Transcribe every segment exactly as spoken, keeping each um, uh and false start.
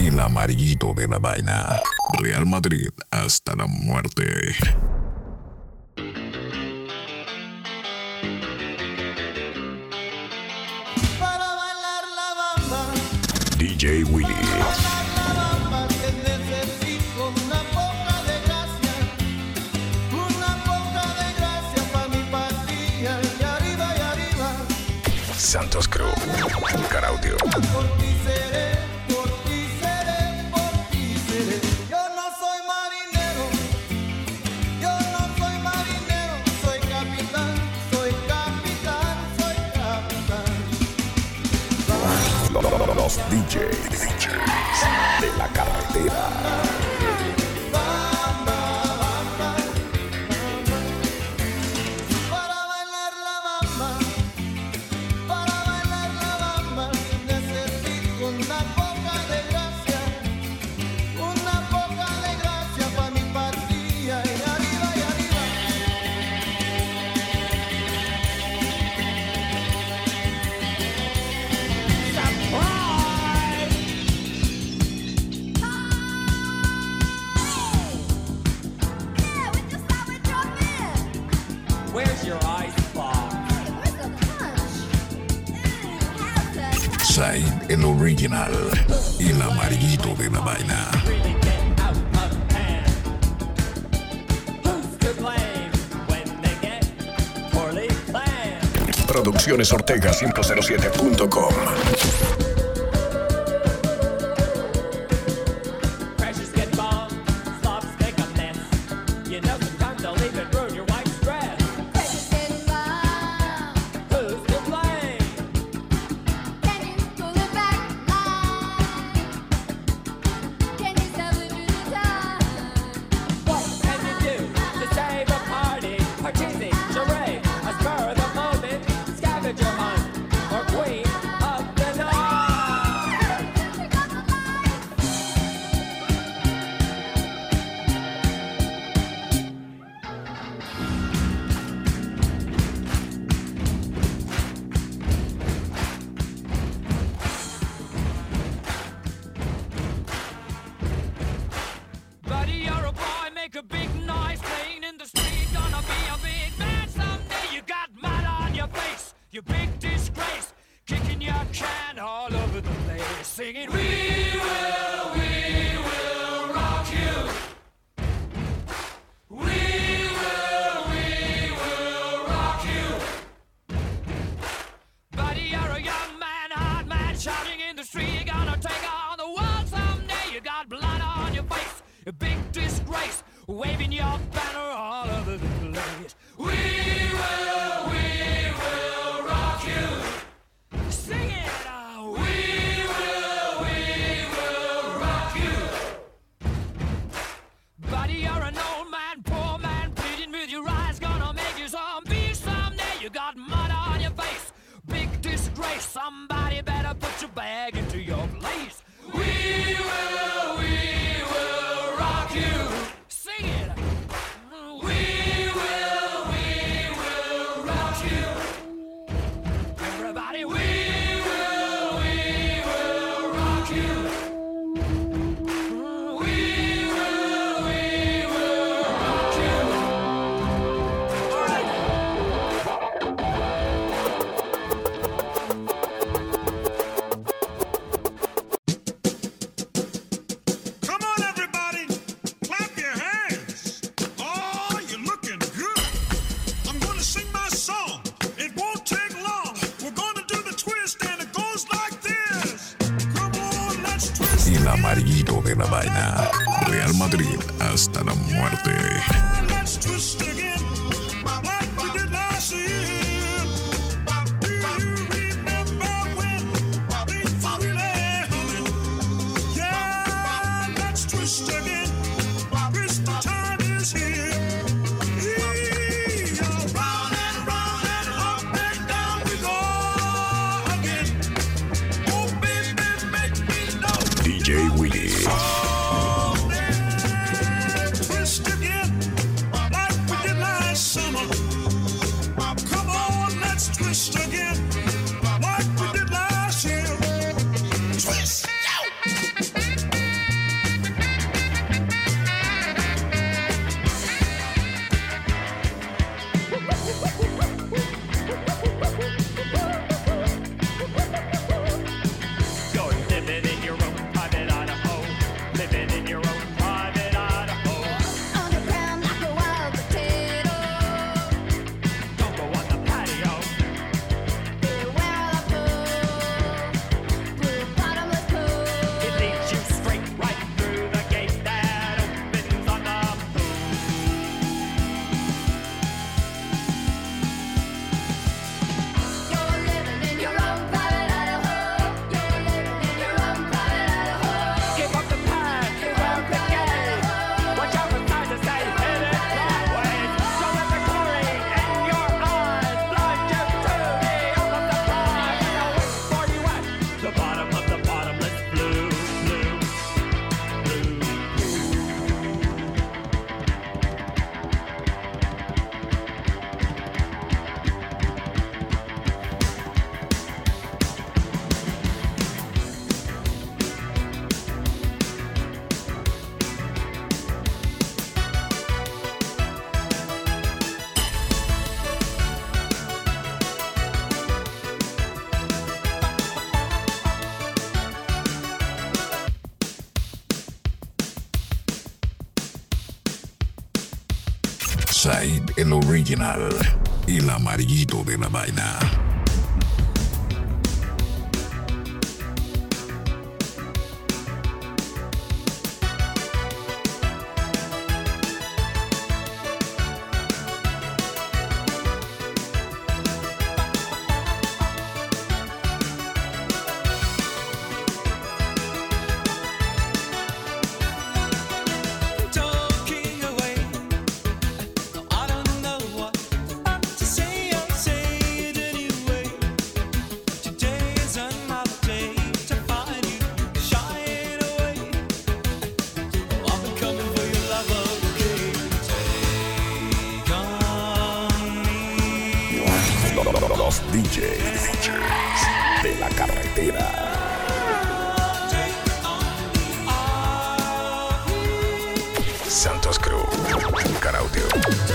El amarillito de la vaina. Real Madrid hasta la muerte. Para bailar la bamba, D J Willy. para bailar la bamba, que necesito una poca de gracia, una poca de gracia para mi patria, y arriba y arriba. Santos Cruz. Caraudio. Por ti seré, por ti seré, por ti seré. Yo no soy marinero, yo no soy marinero, soy capitán, soy capitán, soy capitán. Los D Js de la carretera. Bamba, bamba, para bailar la bamba, para bailar la bamba, necesito una poca de gracia, una poca de gracia para mi patria, y arriba y arriba. Yeah, we just thought we'd drop in. Where's your icebox? Hey, where's the punch? Mmm, how's that? Zayn, el original. El amarillito de la vaina. Really get out of hand. Who's to blame when they get poorly planned? Producciones Ortega cinco cero siete punto com. Crashes get bombed, slops make a mess. You know sometimes they'll even ruin your wife's dress. Precious getting by. Who's to blame? Can you pull it back line? Can you sell it through the time? What can you do to save a party? Artistic charade, a spur of the moment, scavenger hunt, or queen of the night? We got the light. Buddy, you're a boy, make a big noise, playing in the street, gonna be a big man someday. You got mud on your face, you big disgrace, kicking your can all over the place, singing, we will, we will rock you. We will, we will rock you. Buddy, you're a young man, hard man, shouting in the street, you're gonna take on the world someday. You got blood on your face, a big disgrace, waving your banner all over the place. We will, we will rock you. Sing it out. We will, we will rock you. Buddy, you're an old man, poor man, pleading with your eyes, gonna make you zombie someday. You got mud on your face, big disgrace. Somebody better put your bag into your place. We will, we will rock you. Sing it. We will, we will rock you. Everybody, we will, we will rock you. We will, we will rock you. All right. Come on, everybody, clap your hands. Oh, you're looking good. I'm gonna sing my song. It won't take long. We're gonna do the twist, and it goes like this. Come on, let's twist. El amarillito de la vaina. Real Madrid hasta la muerte. Let's twist again, like we did last year. Do you remember when things really humming? Yeah, let's twist again. Christmas time is here. Yeah, round and round and up and down we go again. Oh, baby, make me know. D J Willy. Twist again, like we did last summer. Come on, let's twist again, like we did last year. Twist, yo! Said el original. Y el amarillito de la vaina. Los D Js de la carretera. Santos Crew, Caraudio.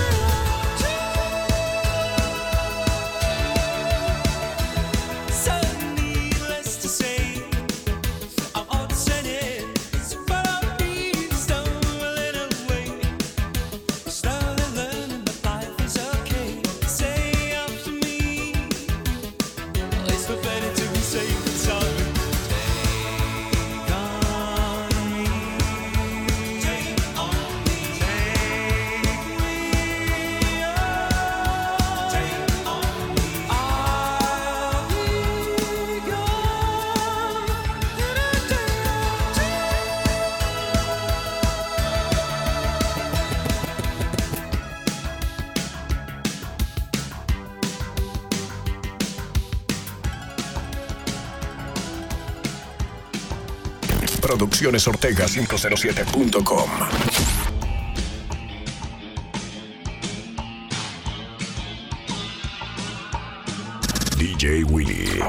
Producciones Ortega cinco cero siete punto com. D J Willie.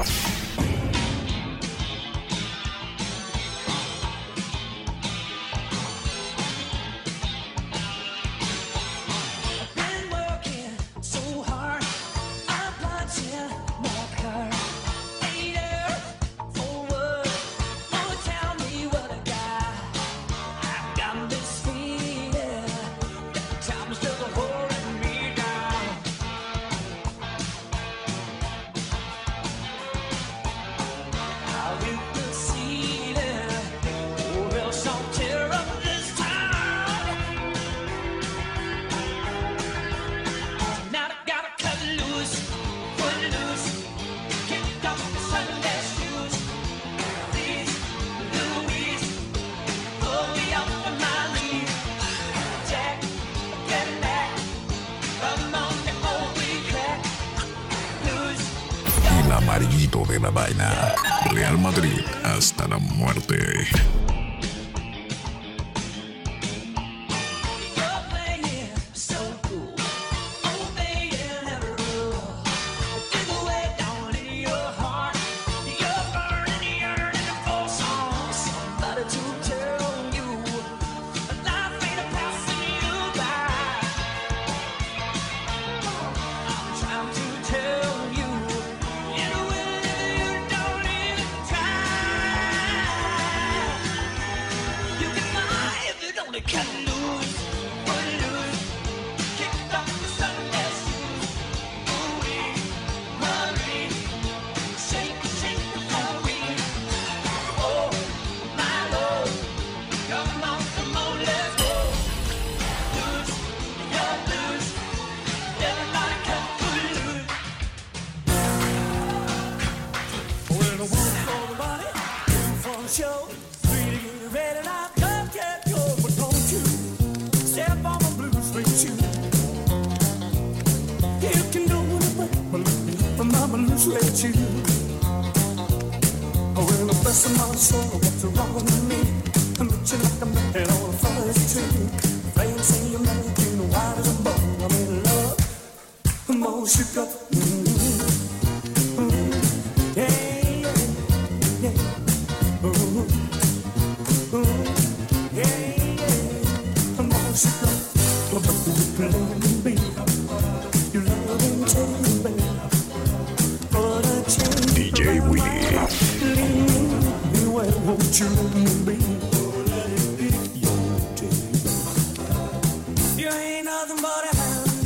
Amarillito de la vaina. Real Madrid hasta la muerte. Let you. Oh, well, the best of my soul, what's wrong with me? I'm itching like I'm looking on a first tree. Flames say you're making white as a bone. I'm in love, the more you got. Mm-hmm. Mm-hmm. Yeah, yeah, yeah. Ooh, ooh, yeah, yeah. The more you got. But you playing me, you love and take me. D J Willie. Leave me where won't you let me be? You ain't nothing but a hound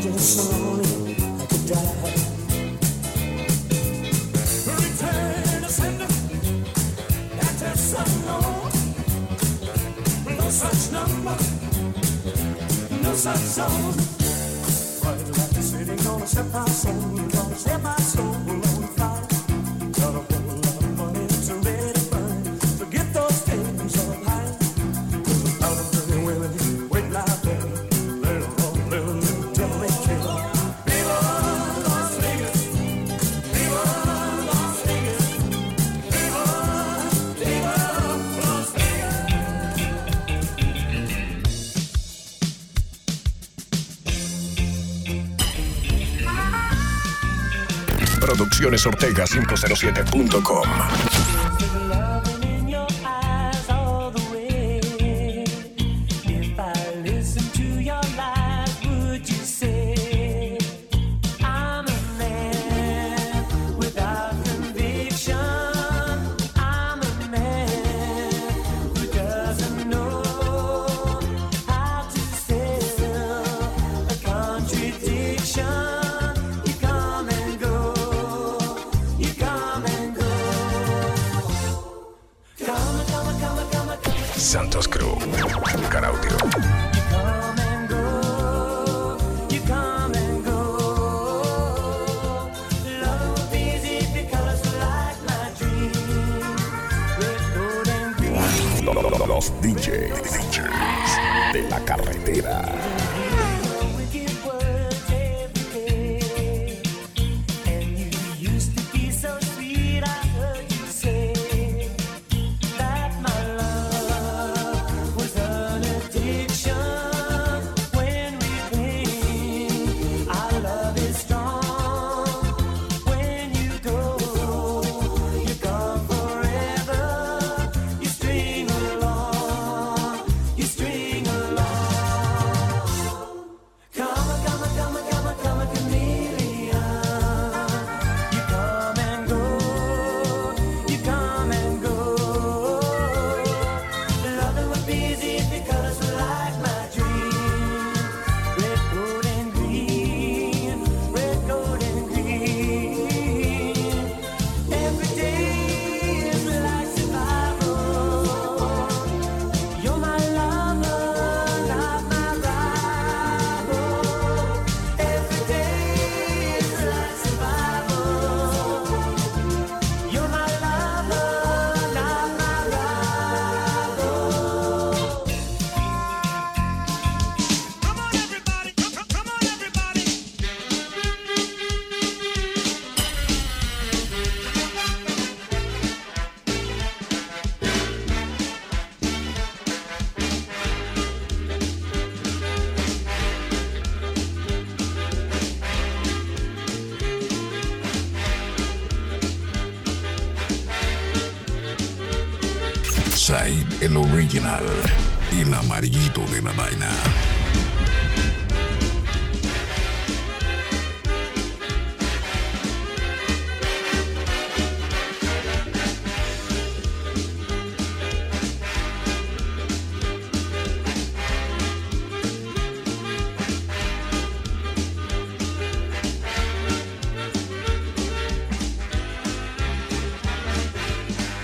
just so lonely I could die. Return to sender, that is some no, no such number, no such song. Right like the city gonna set my soul, gonna set my soul on fire. Got a whole lot of money to ready to burn to get those things up high. Cause without a pretty women waiting out there, they're all living until they kill. Viva Las Vegas, Viva Las Vegas, Viva, Viva Las Producciones Ortega cinco cero siete punto com. Santos Crew, Vulcan Audio. Los D Js de la carretera. Said, el original, y el amarillito de la vaina.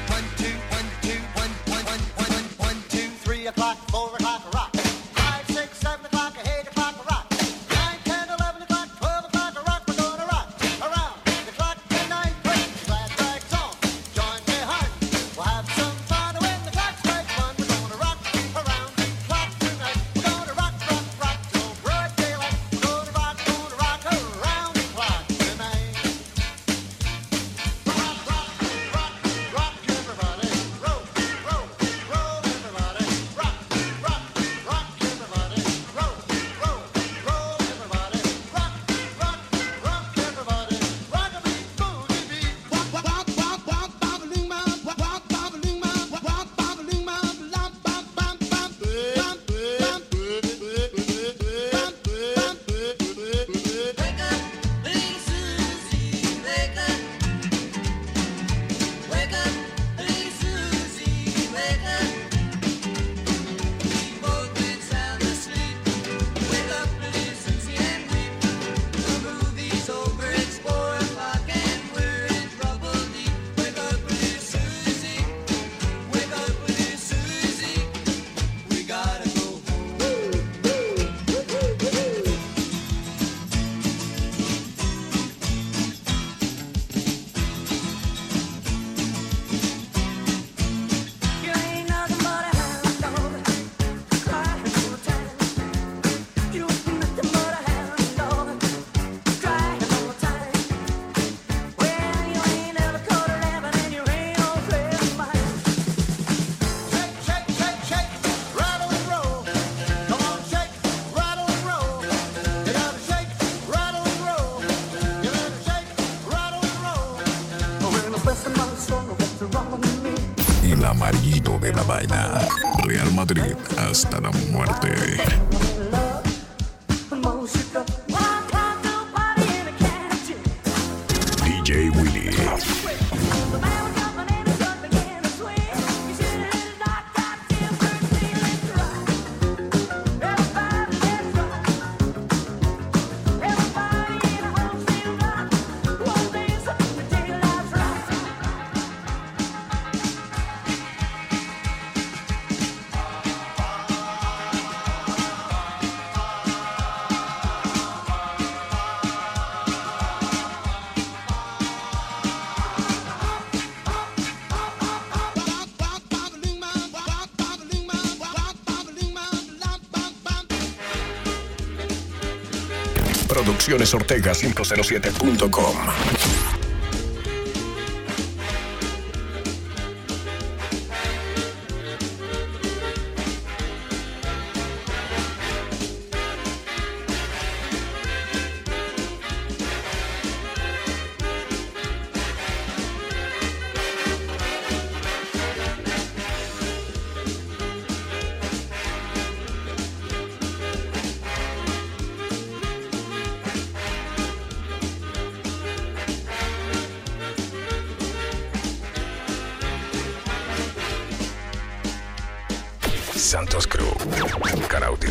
O'clock, four o'clock, rock. Five, six, amarguito de la vaina. Real Madrid hasta la muerte. D J Willy. Producciones Ortega cinco cero siete punto com. Santos Crew, Can Audio.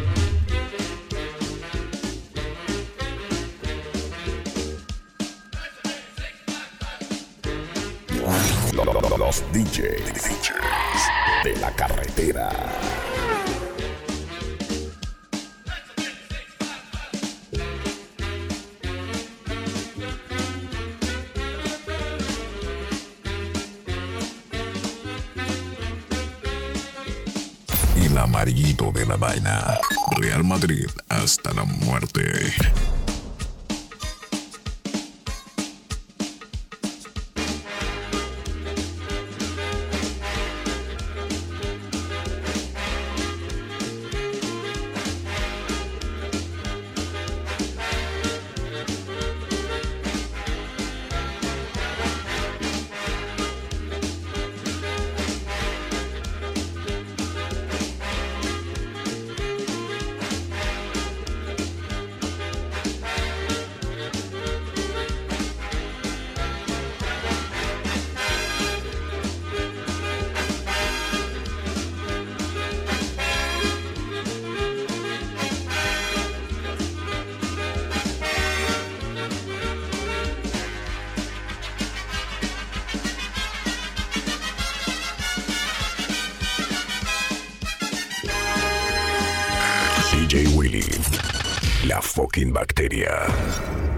Los D Js de la carretera. El amarguito de la vaina. Real Madrid hasta la muerte. D J Willy, la fucking bacteria.